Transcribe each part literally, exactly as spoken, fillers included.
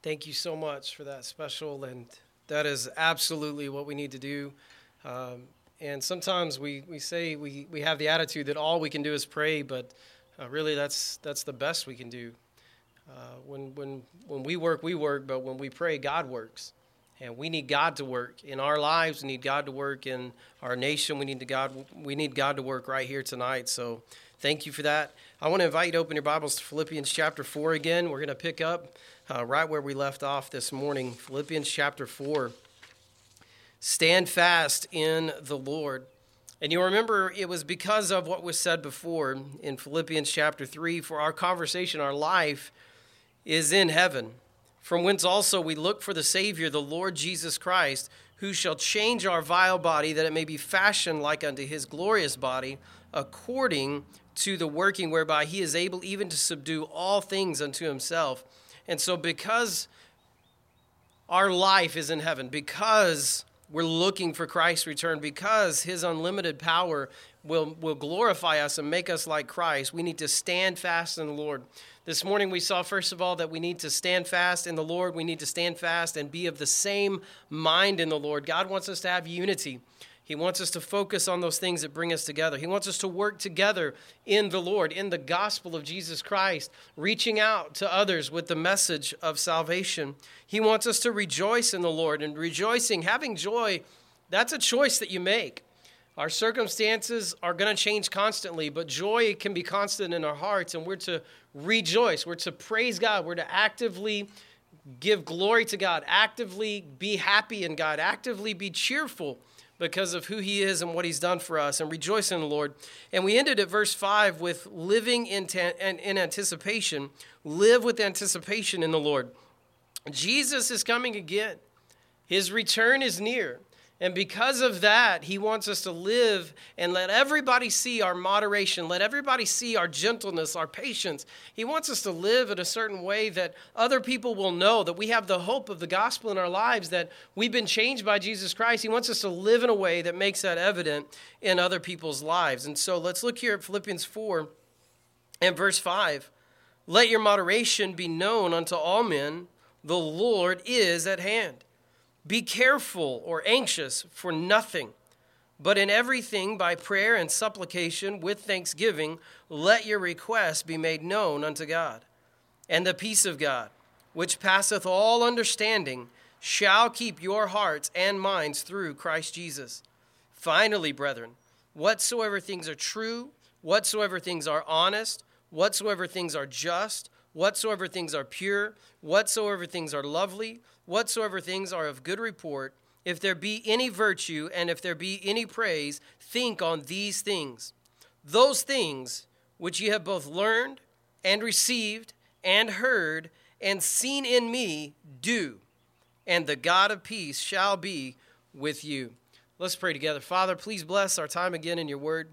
Thank you so much for that special, and that is absolutely what we need to do. Um, and sometimes we, we say we, we have the attitude that all we can do is pray, but uh, really that's that's the best we can do. Uh, when when when we work, we work, but when we pray, God works. And we need God to work in our lives. We need God to work in our nation. We need to God. We need God to work right here tonight. So thank you for that. I want to invite you to open your Bibles to Philippians chapter four again. We're going to pick up uh, right where we left off this morning. Philippians chapter four. Stand fast in the Lord. And you'll remember it was because of what was said before in Philippians chapter three. For our conversation, our life is in heaven, from whence also we look for the Savior, the Lord Jesus Christ, who shall change our vile body, that it may be fashioned like unto his glorious body, according to the working whereby he is able even to subdue all things unto himself. And so because our life is in heaven, because we're looking for Christ's return, because his unlimited power will, will glorify us and make us like Christ, we need to stand fast in the Lord. This morning we saw, first of all, that we need to stand fast in the Lord. We need to stand fast and be of the same mind in the Lord. God wants us to have unity. He wants us to focus on those things that bring us together. He wants us to work together in the Lord, in the gospel of Jesus Christ, reaching out to others with the message of salvation. He wants us to rejoice in the Lord, and rejoicing, having joy, that's a choice that you make. Our circumstances are going to change constantly, but joy can be constant in our hearts, and we're to rejoice. We're to praise God. We're to actively give glory to God, actively be happy in God, actively be cheerful because of who he is and what he's done for us, and rejoice in the Lord. And we ended at verse five with living in, ta- in anticipation. Live with anticipation in the Lord. Jesus is coming again. His return is near. And because of that, he wants us to live and let everybody see our moderation, let everybody see our gentleness, our patience. He wants us to live in a certain way that other people will know that we have the hope of the gospel in our lives, that we've been changed by Jesus Christ. He wants us to live in a way that makes that evident in other people's lives. And so let's look here at Philippians four and verse five. Let your moderation be known unto all men. The Lord is at hand. Be careful or anxious for nothing, but in everything by prayer and supplication with thanksgiving, let your requests be made known unto God. And the peace of God, which passeth all understanding, shall keep your hearts and minds through Christ Jesus. Finally, brethren, whatsoever things are true, whatsoever things are honest, whatsoever things are just, whatsoever things are pure, whatsoever things are lovely, whatsoever things are of good report, if there be any virtue and if there be any praise, think on these things. Those things which ye have both learned and received and heard and seen in me, do, and the God of peace shall be with you. Let's pray together. Father, please bless our time again in your word.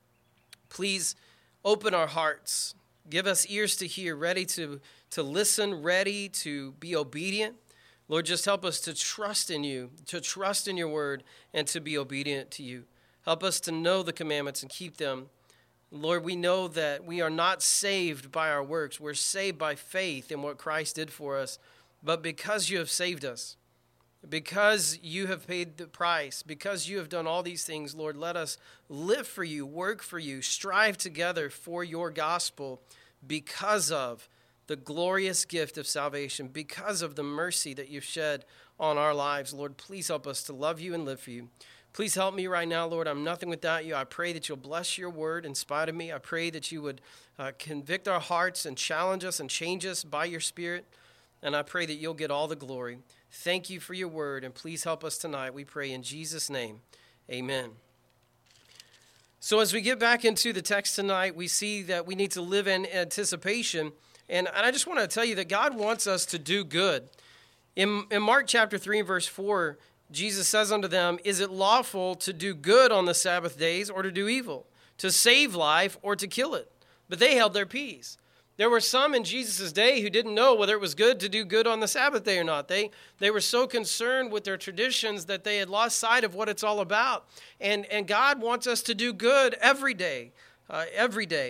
Please open our hearts. Give us ears to hear, ready to, to listen, ready to be obedient. Lord, just help us to trust in you, to trust in your word, and to be obedient to you. Help us to know the commandments and keep them. Lord, we know that we are not saved by our works. We're saved by faith in what Christ did for us. But because you have saved us, because you have paid the price, because you have done all these things, Lord, let us live for you, work for you, strive together for your gospel because of the glorious gift of salvation, because of the mercy that you've shed on our lives. Lord, please help us to love you and live for you. Please help me right now, Lord. I'm nothing without you. I pray that you'll bless your word in spite of me. I pray that you would uh, convict our hearts and challenge us and change us by your Spirit. And I pray that you'll get all the glory. Thank you for your word, and please help us tonight. We pray in Jesus' name. Amen. So as we get back into the text tonight, we see that we need to live in anticipation. And I just want to tell you that God wants us to do good. In, in Mark chapter three and verse four, Jesus says unto them, is it lawful to do good on the Sabbath days or to do evil, to save life or to kill it? But they held their peace. There were some in Jesus' day who didn't know whether it was good to do good on the Sabbath day or not. They, they were so concerned with their traditions that they had lost sight of what it's all about. And, and God wants us to do good every day, uh, every day.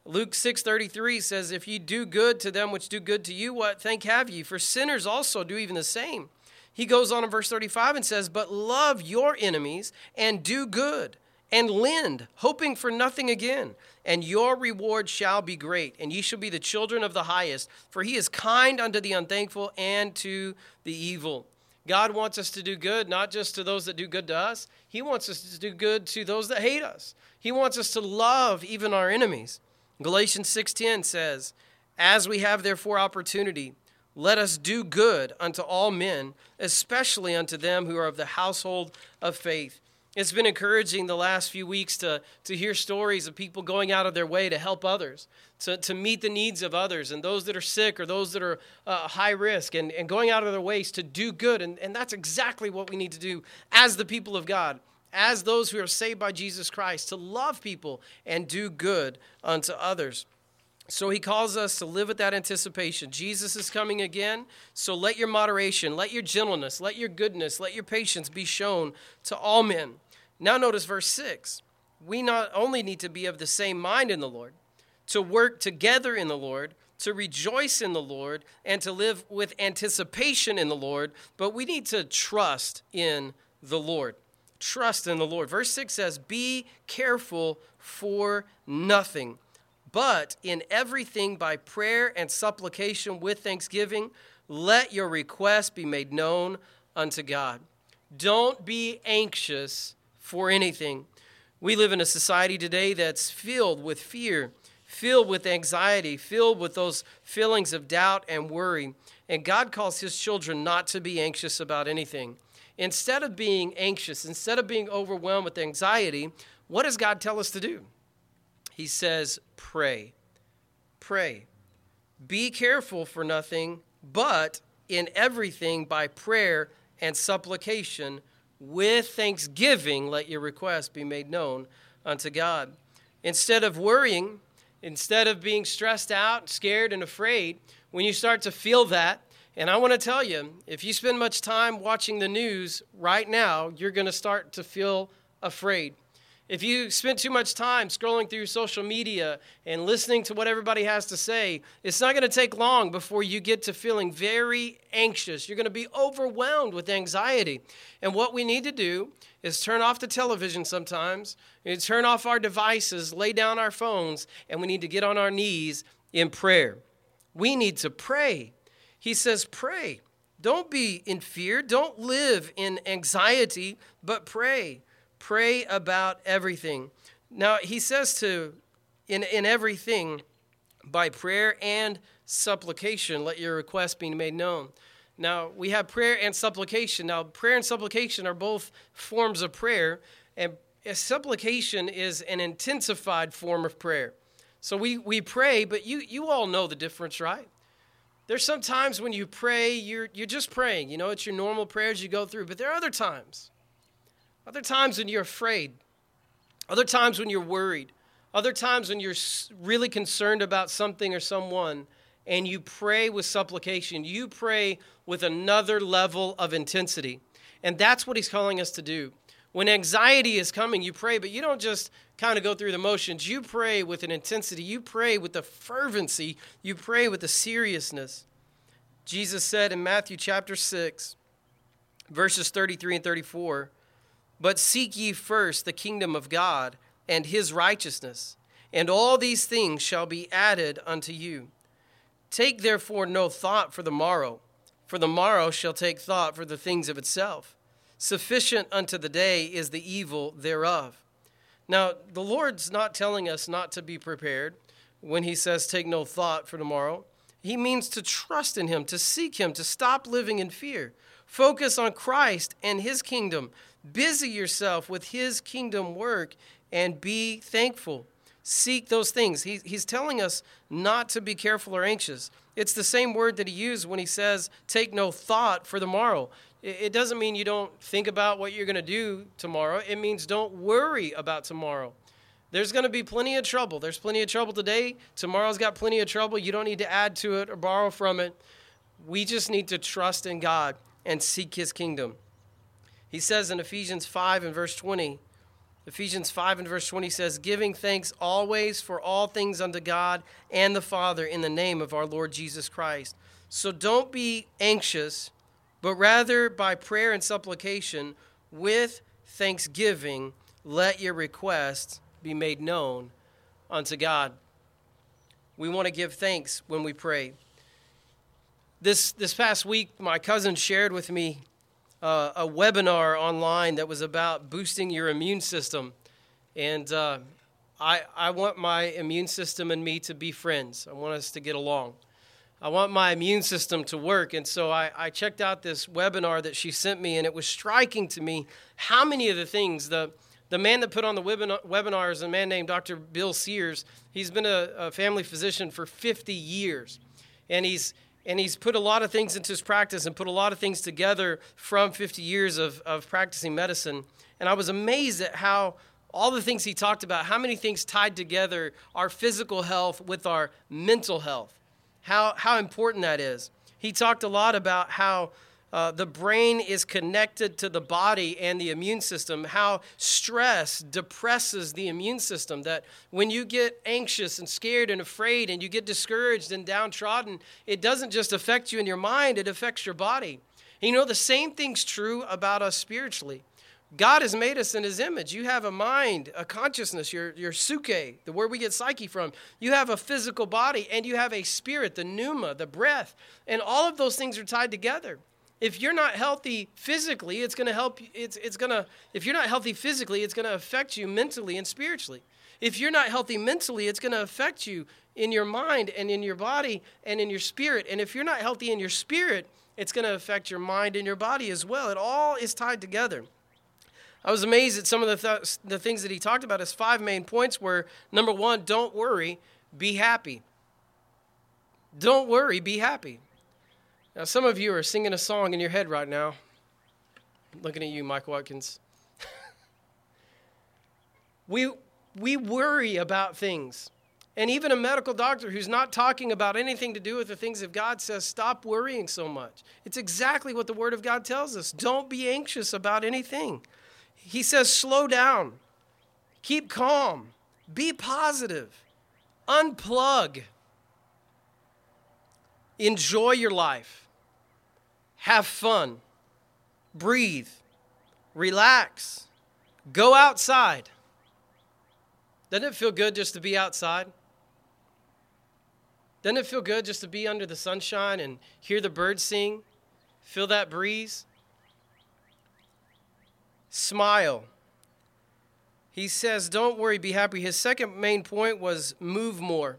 Luke six thirty-three says, if you do good to them which do good to you, what thank have ye? For sinners also do even the same. He goes on in verse thirty-five and says, but love your enemies and do good and lend, hoping for nothing again. And your reward shall be great, and ye shall be the children of the highest. For he is kind unto the unthankful and to the evil. God wants us to do good, not just to those that do good to us. He wants us to do good to those that hate us. He wants us to love even our enemies. Galatians six ten says, as we have therefore opportunity, let us do good unto all men, especially unto them who are of the household of faith. It's been encouraging the last few weeks to, to hear stories of people going out of their way to help others, to, to meet the needs of others and those that are sick or those that are uh, high risk, and, and going out of their ways to do good. And, and that's exactly what we need to do as the people of God, as those who are saved by Jesus Christ, to love people and do good unto others. So he calls us to live with that anticipation. Jesus is coming again, so let your moderation, let your gentleness, let your goodness, let your patience be shown to all men. Now notice verse six. We not only need to be of the same mind in the Lord, to work together in the Lord, to rejoice in the Lord, and to live with anticipation in the Lord, but we need to trust in the Lord. Trust in the Lord. Verse six says, be careful for nothing, but in everything by prayer and supplication with thanksgiving, let your requests be made known unto God. Don't be anxious for anything. We live in a society today that's filled with fear, filled with anxiety, filled with those feelings of doubt and worry. And God calls his children not to be anxious about anything. Instead of being anxious, instead of being overwhelmed with anxiety, what does God tell us to do? He says, pray. Pray. Be careful for nothing, but in everything by prayer and supplication with thanksgiving, let your requests be made known unto God. Instead of worrying, instead of being stressed out, scared, and afraid, when you start to feel that, and I want to tell you, if you spend much time watching the news right now, you're going to start to feel afraid. If you spend too much time scrolling through social media and listening to what everybody has to say, it's not going to take long before you get to feeling very anxious. You're going to be overwhelmed with anxiety. And what we need to do is turn off the television sometimes, and turn off our devices, lay down our phones, and we need to get on our knees in prayer. We need to pray. He says, pray. Don't be in fear. Don't live in anxiety, but pray. Pray about everything. Now, he says to, in, in everything, by prayer and supplication, let your requests be made known. Now, we have prayer and supplication. Now, prayer and supplication are both forms of prayer, and supplication is an intensified form of prayer. So we, we pray, but you, you all know the difference, right? There's some times when you pray, you're, you're just praying. You know, it's your normal prayers you go through, but there are other times. Other times when you're afraid, other times when you're worried, other times when you're really concerned about something or someone, and you pray with supplication. You pray with another level of intensity. And that's what he's calling us to do. When anxiety is coming, you pray, but you don't just kind of go through the motions. You pray with an intensity. You pray with the fervency. You pray with the seriousness. Jesus said in Matthew chapter six, verses thirty-three and thirty-four, but seek ye first the kingdom of God and his righteousness, and all these things shall be added unto you. Take therefore no thought for the morrow, for the morrow shall take thought for the things of itself. Sufficient unto the day is the evil thereof. Now, the Lord's not telling us not to be prepared when he says take no thought for tomorrow. He means to trust in him, to seek him, to stop living in fear. Focus on Christ and his kingdom. Busy yourself with his kingdom work and be thankful. Seek those things. He, he's telling us not to be careful or anxious. It's the same word that he used when he says, take no thought for the morrow. It, it doesn't mean you don't think about what you're going to do tomorrow. It means don't worry about tomorrow. There's going to be plenty of trouble. There's plenty of trouble today. Tomorrow's got plenty of trouble. You don't need to add to it or borrow from it. We just need to trust in God and seek his kingdom. He says in Ephesians five and verse twenty, Ephesians five and verse twenty says, giving thanks always for all things unto God and the Father in the name of our Lord Jesus Christ. So don't be anxious, but rather by prayer and supplication with thanksgiving, let your requests be made known unto God. We want to give thanks when we pray. This this past week, my cousin shared with me uh, a webinar online that was about boosting your immune system. And uh, I, I want my immune system and me to be friends. I want us to get along. I want my immune system to work. And so I, I checked out this webinar that she sent me, and it was striking to me how many of the things, the The man that put on the webinar is a man named Doctor Bill Sears. He's been a, a family physician for fifty years, and he's and he's put a lot of things into his practice and put a lot of things together from fifty years of, of practicing medicine. And I was amazed at how all the things he talked about, how many things tied together our physical health with our mental health, how how important that is. He talked a lot about how Uh, the brain is connected to the body and the immune system, how stress depresses the immune system, that when you get anxious and scared and afraid and you get discouraged and downtrodden, it doesn't just affect you in your mind, it affects your body. And you know, the same thing's true about us spiritually. God has made us in his image. You have a mind, a consciousness, your, your psyche, the word we get psyche from. You have a physical body and you have a spirit, the pneuma, the breath, and all of those things are tied together. If you're not healthy physically, it's going to help you. It's, it's going to, if you're not healthy physically, it's going to affect you mentally and spiritually. If you're not healthy mentally, it's going to affect you in your mind and in your body and in your spirit. And if you're not healthy in your spirit, it's going to affect your mind and your body as well. It all is tied together. I was amazed at some of the, th- the things that he talked about. His five main points were, number one, don't worry, be happy. Don't worry, be happy. Now, some of you are singing a song in your head right now. I'm looking at you, Mike Watkins. we we worry about things. And even a medical doctor who's not talking about anything to do with the things of God says, stop worrying so much. It's exactly what the Word of God tells us. Don't be anxious about anything. He says, slow down. Keep calm. Be positive. Unplug. Enjoy your life. Have fun, breathe, relax, go outside. Doesn't it feel good just to be outside? Doesn't it feel good just to be under the sunshine and hear the birds sing, feel that breeze? Smile. He says, don't worry, be happy. His second main point was move more.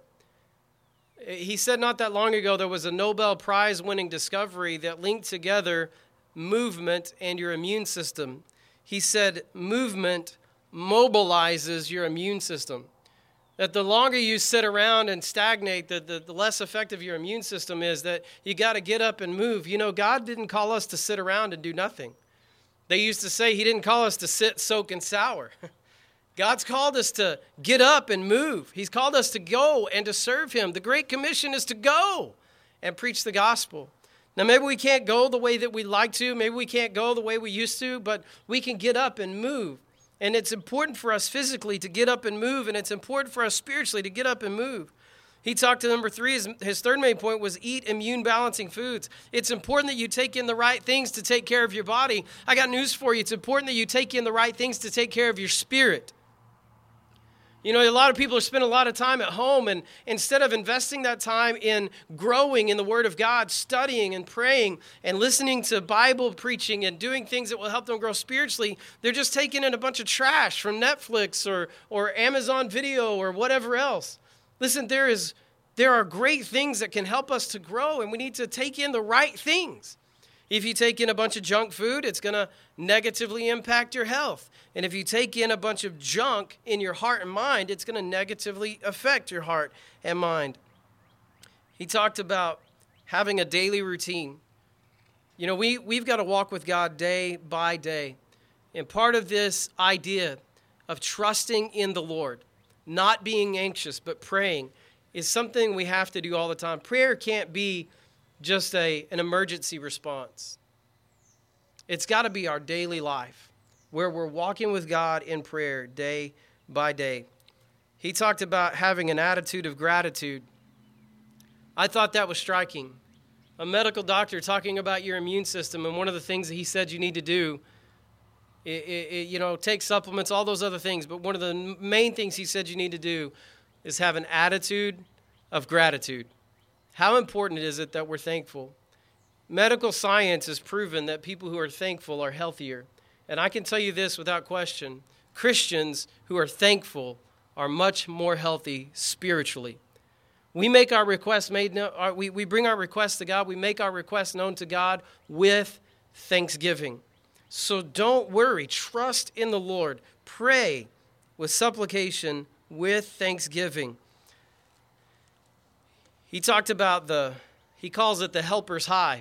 He said not that long ago there was a Nobel Prize-winning discovery that linked together movement and your immune system. He said movement mobilizes your immune system. That the longer you sit around and stagnate, the, the, the less effective your immune system is, that you got to get up and move. You know, God didn't call us to sit around and do nothing. They used to say he didn't call us to sit, soak, and sour. God's called us to get up and move. He's called us to go and to serve him. The Great Commission is to go and preach the gospel. Now, maybe we can't go the way that we'd like to. Maybe we can't go the way we used to, but we can get up and move. And it's important for us physically to get up and move, and it's important for us spiritually to get up and move. He talked to number three, his, his third main point was eat immune-balancing foods. It's important that you take in the right things to take care of your body. I got news for you. It's important that you take in the right things to take care of your spirit. You know, a lot of people are spending a lot of time at home, and instead of investing that time in growing in the Word of God, studying and praying and listening to Bible preaching and doing things that will help them grow spiritually, they're just taking in a bunch of trash from Netflix or, or Amazon Video or whatever else. Listen, there is there are great things that can help us to grow, and we need to take in the right things. If you take in a bunch of junk food, it's going to negatively impact your health. And if you take in a bunch of junk in your heart and mind, it's going to negatively affect your heart and mind. He talked about having a daily routine. You know, we, we've got to walk with God day by day. And part of this idea of trusting in the Lord, not being anxious, but praying, is something we have to do all the time. Prayer can't be just a, an emergency response. It's got to be our daily life. where we're walking with God in prayer day by day. He talked about having an attitude of gratitude. I thought that was striking. A medical doctor talking about your immune system, and one of the things that he said you need to do, it, it, you know, take supplements, all those other things, but one of the main things he said you need to do is have an attitude of gratitude. How important is it that we're thankful? Medical science has proven that people who are thankful are healthier. And I can tell you this without question, Christians who are thankful are much more healthy spiritually. We make our requests made no, we, we bring our requests to God, we make our requests known to God with thanksgiving. So don't worry, trust in the Lord. Pray with supplication with thanksgiving. He talked about the, he calls it the helper's high.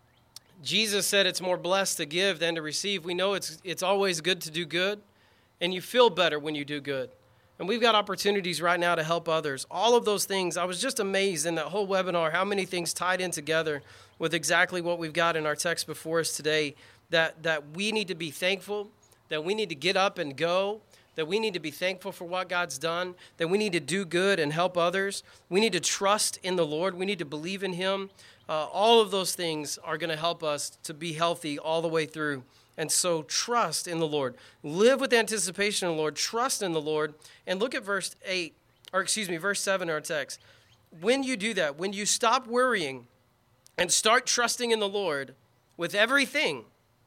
Jesus said it's more blessed to give than to receive. We know it's it's always good to do good, and you feel better when you do good. And we've got opportunities right now to help others. All of those things, I was just amazed in that whole webinar how many things tied in together with exactly what we've got in our text before us today, that, that we need to be thankful, that we need to get up and go, that we need to be thankful for what God's done, that we need to do good and help others. We need to trust in the Lord. We need to believe in Him. Uh, all of those things are going to help us to be healthy all the way through. And so trust in the Lord. Live with anticipation in the Lord. Trust in the Lord. And look at verse eight, or excuse me, verse seven in our text. When you do that, when you stop worrying and start trusting in the Lord with everything,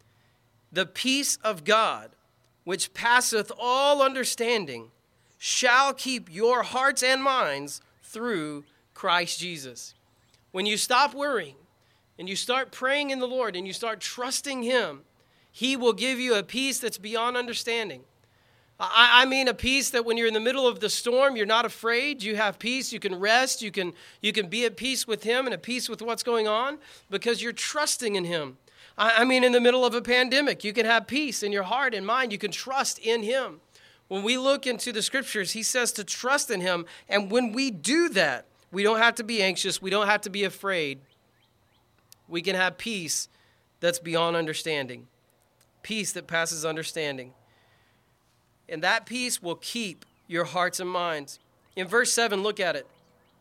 the peace of God, which passeth all understanding, shall keep your hearts and minds through Christ Jesus. When you stop worrying and you start praying in the Lord and you start trusting Him, He will give you a peace that's beyond understanding. I, I mean a peace that when you're in the middle of the storm, you're not afraid. You have peace. You can rest. You can, you can be at peace with Him and at peace with what's going on because you're trusting in Him. I, I mean in the middle of a pandemic, you can have peace in your heart and mind. You can trust in Him. When we look into the Scriptures, He says to trust in Him. And when we do that, we don't have to be anxious. We don't have to be afraid. We can have peace that's beyond understanding. Peace that passes understanding. And that peace will keep your hearts and minds. In verse seven, look at it.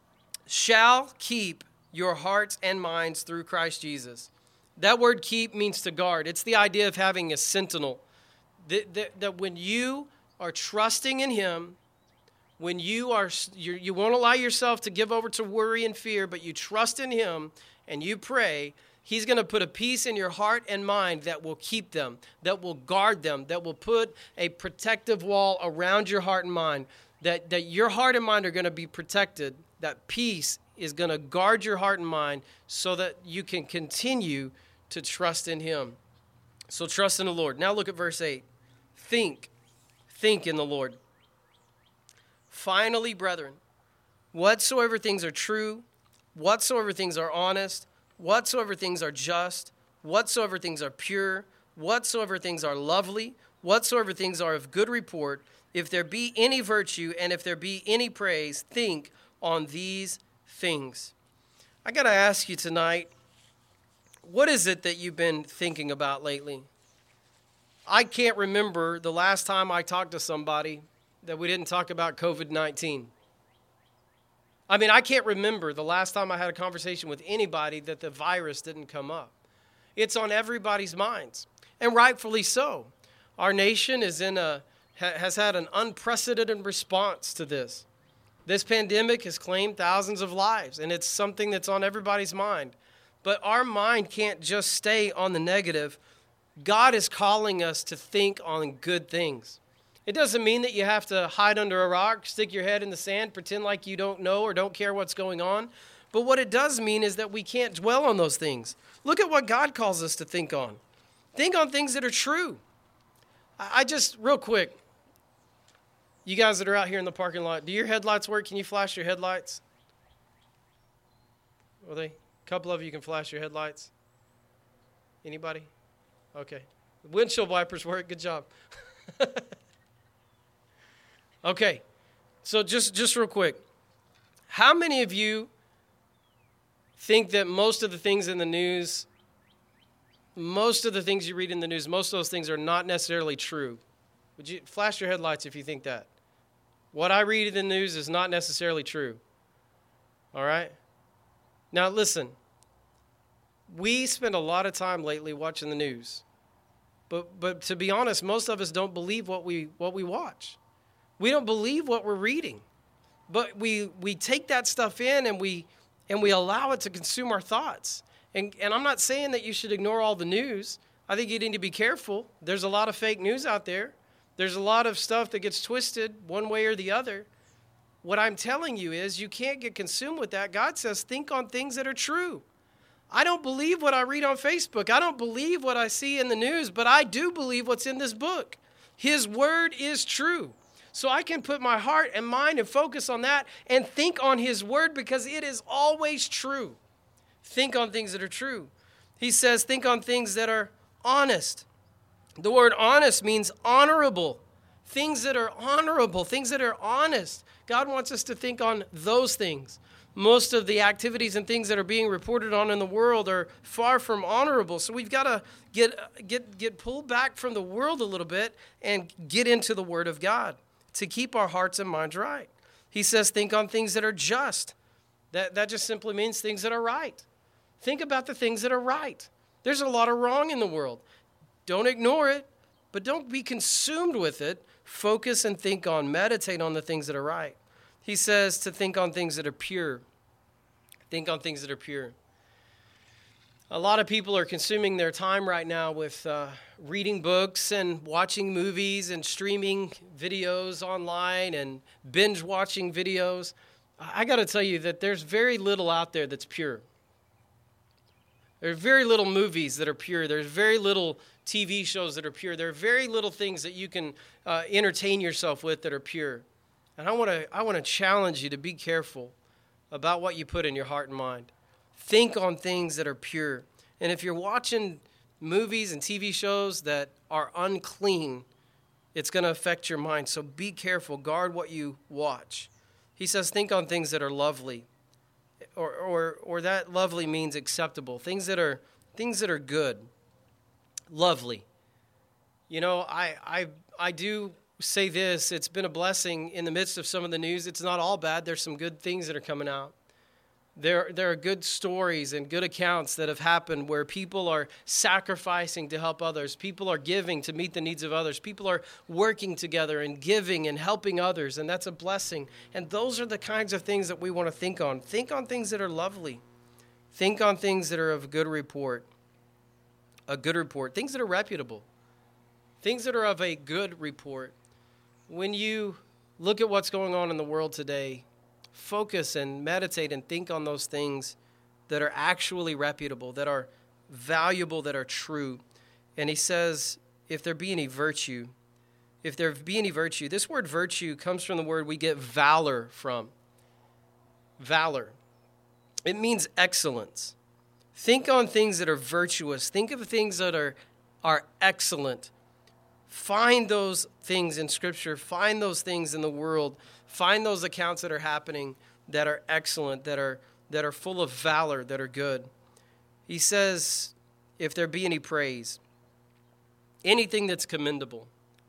Shall keep your hearts and minds through Christ Jesus. That word keep means to guard. It's the idea of having a sentinel. That, that, that when you are trusting in Him, when you are, you, you won't allow yourself to give over to worry and fear, but you trust in Him and you pray, He's going to put a peace in your heart and mind that will keep them, that will guard them, that will put a protective wall around your heart and mind, that, that your heart and mind are going to be protected. That peace is going to guard your heart and mind so that you can continue to trust in Him. So trust in the Lord. Now look at verse eight. Think, think in the Lord. Finally, brethren, whatsoever things are true, whatsoever things are honest, whatsoever things are just, whatsoever things are pure, whatsoever things are lovely, whatsoever things are of good report, if there be any virtue and if there be any praise, think on these things. I got to ask you tonight, what is it that you've been thinking about lately? I can't remember the last time I talked to somebody that we didn't talk about covid nineteen. I mean, I can't remember the last time I had a conversation with anybody that the virus didn't come up. It's on everybody's minds, and rightfully so. Our nation is in a has had an unprecedented response to this. This pandemic has claimed thousands of lives, and it's something that's on everybody's mind. But our mind can't just stay on the negative. God is calling us to think on good things. It doesn't mean that you have to hide under a rock, stick your head in the sand, pretend like you don't know or don't care what's going on. But what it does mean is that we can't dwell on those things. Look at what God calls us to think on. Think on things that are true. I just, real quick, you guys that are out here in the parking lot, do your headlights work? Can you flash your headlights? Are they? A couple of you can flash your headlights. Anybody? Okay. Windshield wipers work. Good job. Okay, so just, just real quick, how many of you think that most of the things in the news most of the things you read in the news, most of those things are not necessarily true. Would you flash your headlights if you think that? What I read in the news is not necessarily true. All right? Now listen, we spend a lot of time lately watching the news. But but to be honest, most of us don't believe what we what we watch. We don't believe what we're reading. But we we take that stuff in and we and we allow it to consume our thoughts. And and I'm not saying that you should ignore all the news. I think you need to be careful. There's a lot of fake news out there. There's a lot of stuff that gets twisted one way or the other. What I'm telling you is you can't get consumed with that. God says think on things that are true. I don't believe what I read on Facebook. I don't believe what I see in the news, but I do believe what's in this book. His word is true. So I can put my heart and mind and focus on that and think on his word because it is always true. Think on things that are true. He says think on things that are honest. The word honest means honorable. Things that are honorable, things that are honest. God wants us to think on those things. Most of the activities and things that are being reported on in the world are far from honorable. So we've got to get get get pulled back from the world a little bit and get into the Word of God to keep our hearts and minds right. He says think on things that are just. That, that just simply means things that are right. Think about the things that are right. There's a lot of wrong in the world. Don't ignore it, but don't be consumed with it. Focus and think on, meditate on the things that are right. He says to think on things that are pure. Think on things that are pure. A lot of people are consuming their time right now with uh, reading books and watching movies and streaming videos online and binge watching videos. I got to tell you that there's very little out there that's pure. There's very little movies that are pure. There's very little T V shows that are pure. There are very little things that you can uh, entertain yourself with that are pure. And I want to I want to challenge you to be careful about what you put in your heart and mind. Think on things that are pure. And if you're watching movies and T V shows that are unclean, it's going to affect your mind. So be careful. Guard what you watch. He says think on things that are lovely. Or or or that lovely means acceptable. Things that are things that are good. Lovely. You know, I I I do say this, it's been a blessing in the midst of some of the news. It's not all bad. There's some good things that are coming out. There, there are good stories and good accounts that have happened where people are sacrificing to help others. People are giving to meet the needs of others. People are working together and giving and helping others, and that's a blessing. And those are the kinds of things that we want to think on. Think on things that are lovely. Think on things that are of good report. A good report. Things that are reputable. Things that are of a good report. When you look at what's going on in the world today, focus and meditate and think on those things that are actually reputable, that are valuable, that are true. And he says, if there be any virtue, if there be any virtue, this word virtue comes from the word we get valor from. Valor. It means excellence. Think on things that are virtuous. Think of things that are, are excellent. Find those things in Scripture. Find those things in the world. Find those accounts that are happening that are excellent, that are that are full of valor, that are good. He says, if there be any praise, anything that's commendable.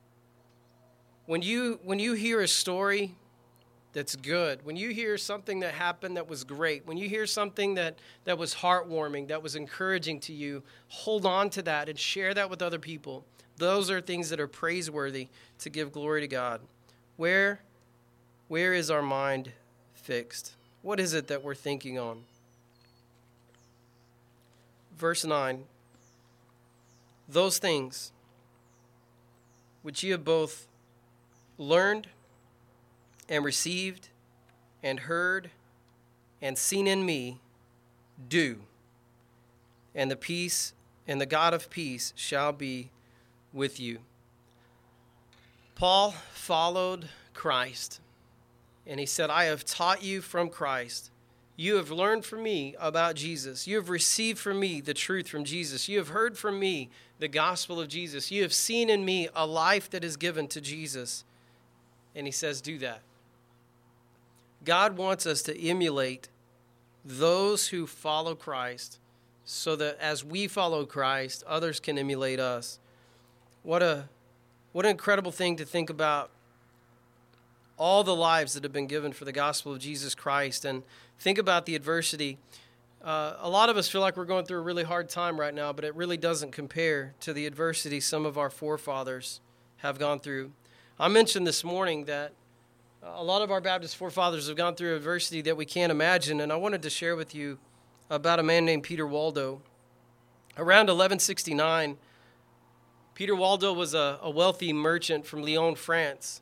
When you when you hear a story that's good, when you hear something that happened that was great, when you hear something that, that was heartwarming, that was encouraging to you, hold on to that and share that with other people. Those are things that are praiseworthy to give glory to God. Where, where is our mind fixed? What is it that we're thinking on? Verse nine, those things which ye have both learned and received and heard and seen in me, do, and the peace and the God of peace shall be with you. Paul followed Christ, and he said, I have taught you from Christ. You have learned from me about Jesus. You have received from me the truth from Jesus. You have heard from me the gospel of Jesus. You have seen in me a life that is given to Jesus. And he says, do that. God wants us to emulate those who follow Christ so that as we follow Christ, others can emulate us. What a what an incredible thing to think about all the lives that have been given for the gospel of Jesus Christ, and think about the adversity. Uh, a lot of us feel like we're going through a really hard time right now, but it really doesn't compare to the adversity some of our forefathers have gone through. I mentioned this morning that a lot of our Baptist forefathers have gone through adversity that we can't imagine, and I wanted to share with you about a man named Peter Waldo. Around eleven sixty-nine, Peter Waldo was a, a wealthy merchant from Lyon, France.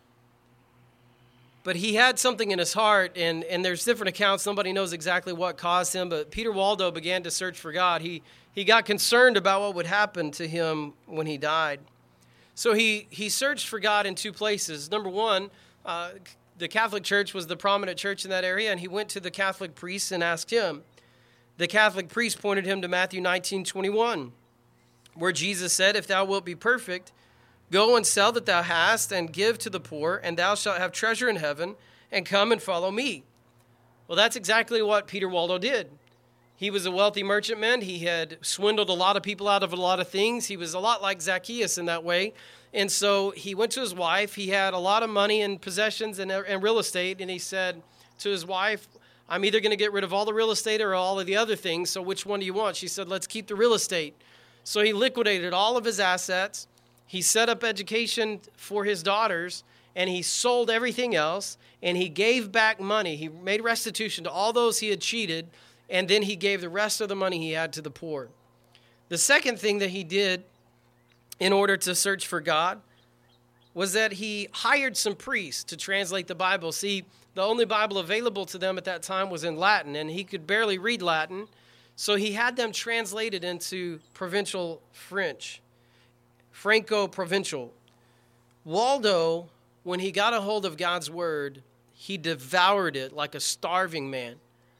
But he had something in his heart, and, and there's different accounts. Nobody knows exactly what caused him, but Peter Waldo began to search for God. He, he got concerned about what would happen to him when he died. So he, he searched for God in two places. Number one, uh, the Catholic Church was the prominent church in that area, and he went to the Catholic priest and asked him. The Catholic priest pointed him to Matthew nineteen twenty-one, where Jesus said, "If thou wilt be perfect, go and sell that thou hast, and give to the poor, and thou shalt have treasure in heaven, and come and follow me." Well, that's exactly what Peter Waldo did. He was a wealthy merchantman. He had swindled a lot of people out of a lot of things. He was a lot like Zacchaeus in that way. And so he went to his wife. He had a lot of money and possessions and, and real estate, and he said to his wife, "I'm either going to get rid of all the real estate or all of the other things, so which one do you want?" She said, "Let's keep the real estate." So he liquidated all of his assets. He set up education for his daughters, and he sold everything else, and he gave back money. He made restitution to all those he had cheated, and then he gave the rest of the money he had to the poor. The second thing that he did in order to search for God was that he hired some priests to translate the Bible. See, the only Bible available to them at that time was in Latin, and he could barely read Latin, so he had them translated into provincial French. Franco-provincial. Waldo, when he got a hold of God's word, he devoured it like a starving man.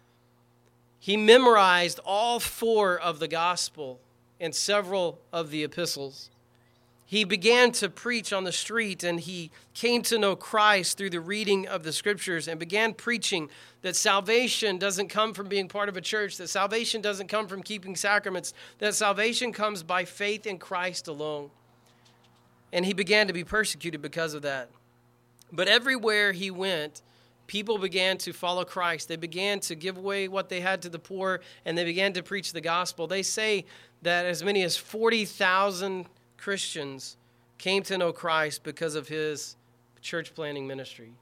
He memorized all four of the gospel and several of the epistles. He began to preach on the street, and he came to know Christ through the reading of the scriptures and began preaching that salvation doesn't come from being part of a church, that salvation doesn't come from keeping sacraments, that salvation comes by faith in Christ alone. And he began to be persecuted because of that. But everywhere he went, people began to follow Christ. They began to give away what they had to the poor, and they began to preach the gospel. They say that as many as forty thousand Christians came to know Christ because of his church planting ministry.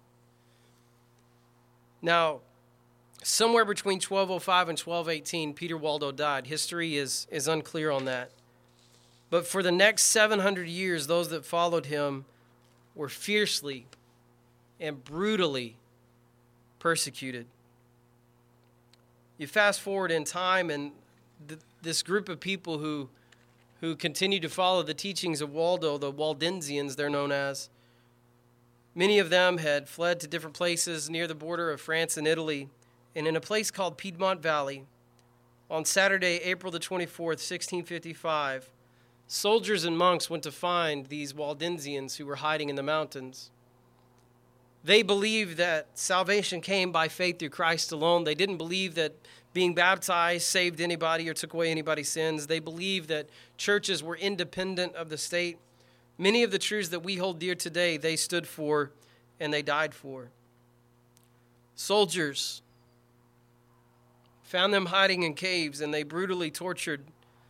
Now, somewhere between twelve oh five and twelve eighteen, Peter Waldo died. History is, is unclear on that. But for the next seven hundred years, those that followed him were fiercely and brutally persecuted. You fast forward in time, and th- this group of people who who continued to follow the teachings of Waldo, the Waldensians they're known as, many of them had fled to different places near the border of France and Italy. And in a place called Piedmont Valley, on Saturday, April the twenty-fourth, sixteen fifty-five, soldiers and monks went to find these Waldensians who were hiding in the mountains. They believed that salvation came by faith through Christ alone. They didn't believe that being baptized saved anybody or took away anybody's sins. They believed that churches were independent of the state. Many of the truths that we hold dear today, they stood for and they died for. Soldiers found them hiding in caves, and they brutally tortured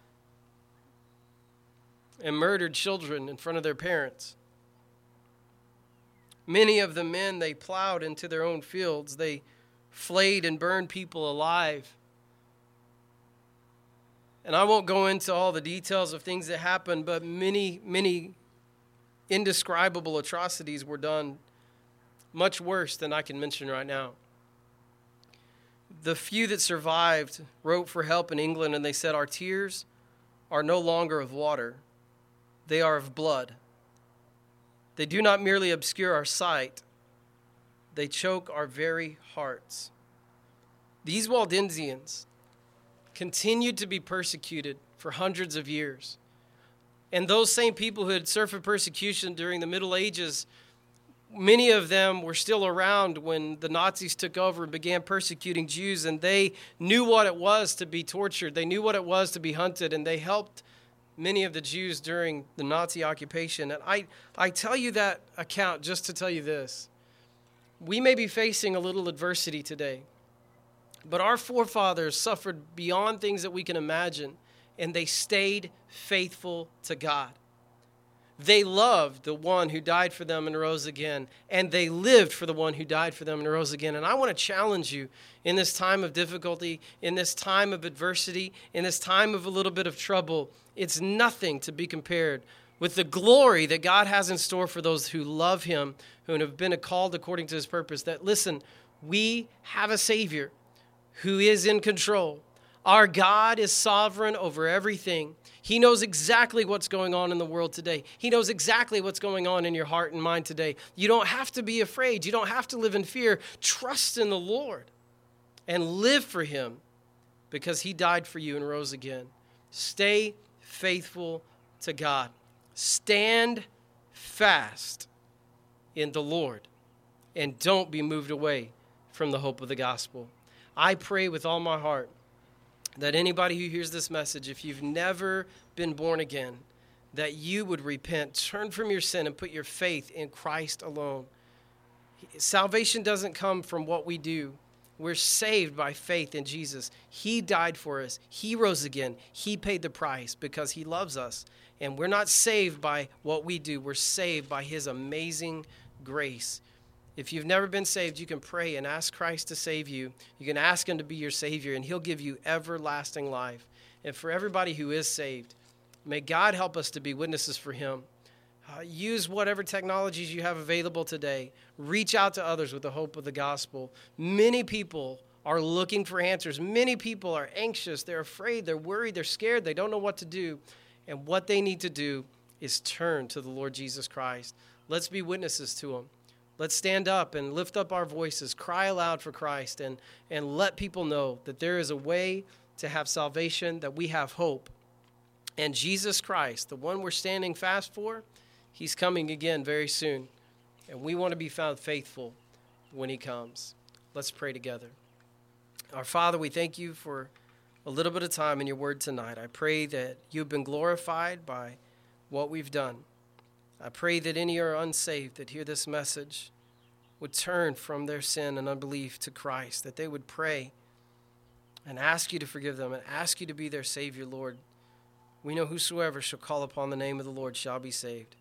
and murdered children in front of their parents. Many of the men, they plowed into their own fields. They flayed and burned people alive. And I won't go into all the details of things that happened, but many, many indescribable atrocities were done, much worse than I can mention right now. The few that survived wrote for help in England, and they said, "Our tears are no longer of water. They are of blood. They do not merely obscure our sight. They choke our very hearts." These Waldensians continued to be persecuted for hundreds of years. And those same people who had suffered persecution during the Middle Ages, Many of them were still around when the Nazis took over and began persecuting Jews, and they knew what it was to be tortured. They knew what it was to be hunted, and they helped many of the Jews during the Nazi occupation. And I, I tell you that account just to tell you this. We may be facing a little adversity today, but our forefathers suffered beyond things that we can imagine, and they stayed faithful to God. They loved the one who died for them and rose again, and they lived for the one who died for them and rose again. And I want to challenge you in this time of difficulty, in this time of adversity, in this time of a little bit of trouble. It's nothing to be compared with the glory that God has in store for those who love him, who have been called according to his purpose. That, listen, we have a Savior who is in control. Our God is sovereign over everything. He knows exactly what's going on in the world today. He knows exactly what's going on in your heart and mind today. You don't have to be afraid. You don't have to live in fear. Trust in the Lord and live for him because he died for you and rose again. Stay faithful to God. Stand fast in the Lord and don't be moved away from the hope of the gospel. I pray with all my heart that anybody who hears this message, if you've never been born again, that you would repent, turn from your sin, and put your faith in Christ alone. Salvation doesn't come from what we do. We're saved by faith in Jesus. He died for us. He rose again. He paid the price because he loves us. And we're not saved by what we do. We're saved by his amazing grace. If you've never been saved, you can pray and ask Christ to save you. You can ask him to be your Savior, and he'll give you everlasting life. And for everybody who is saved, may God help us to be witnesses for him. Uh, use whatever technologies you have available today. Reach out to others with the hope of the gospel. Many people are looking for answers. Many people are anxious. They're afraid. They're worried. They're scared. They don't know what to do. And what they need to do is turn to the Lord Jesus Christ. Let's be witnesses to him. Let's stand up and lift up our voices, cry aloud for Christ, and, and let people know that there is a way to have salvation, that we have hope. And Jesus Christ, the one we're standing fast for, he's coming again very soon. And we want to be found faithful when he comes. Let's pray together. Our Father, we thank you for a little bit of time in your word tonight. I pray that you've been glorified by what we've done. I pray that any who are unsaved that hear this message would turn from their sin and unbelief to Christ, that they would pray and ask you to forgive them and ask you to be their Savior, Lord. We know whosoever shall call upon the name of the Lord shall be saved.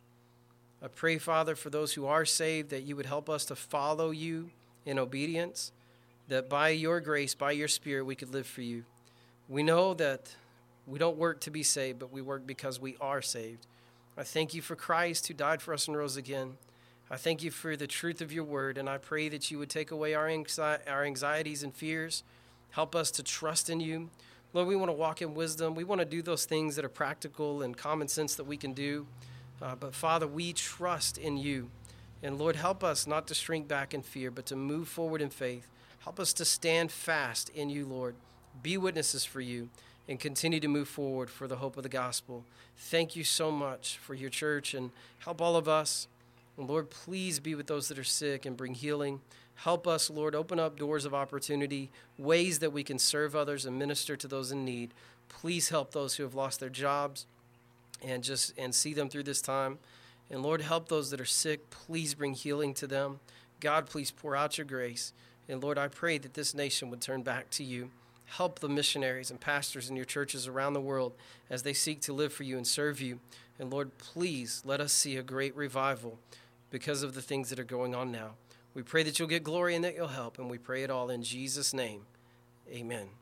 I pray, Father, for those who are saved, that you would help us to follow you in obedience, that by your grace, by your Spirit, we could live for you. We know that we don't work to be saved, but we work because we are saved. I thank you for Christ who died for us and rose again. I thank you for the truth of your word, and I pray that you would take away our anxi- our anxieties and fears. Help us to trust in you. Lord, we want to walk in wisdom. We want to do those things that are practical and common sense that we can do. Uh, but, Father, we trust in you. And, Lord, help us not to shrink back in fear, but to move forward in faith. Help us to stand fast in you, Lord. Be witnesses for you. And continue to move forward for the hope of the gospel. Thank you so much for your church, and help all of us. And Lord, please be with those that are sick and bring healing. Help us, Lord, open up doors of opportunity, ways that we can serve others and minister to those in need. Please help those who have lost their jobs and just and see them through this time. And Lord, help those that are sick. Please bring healing to them. God, please pour out your grace. And Lord, I pray that this nation would turn back to you. Help the missionaries and pastors in your churches around the world as they seek to live for you and serve you. And Lord, please let us see a great revival because of the things that are going on now. We pray that you'll get glory and that you'll help, and we pray it all in Jesus' name. Amen.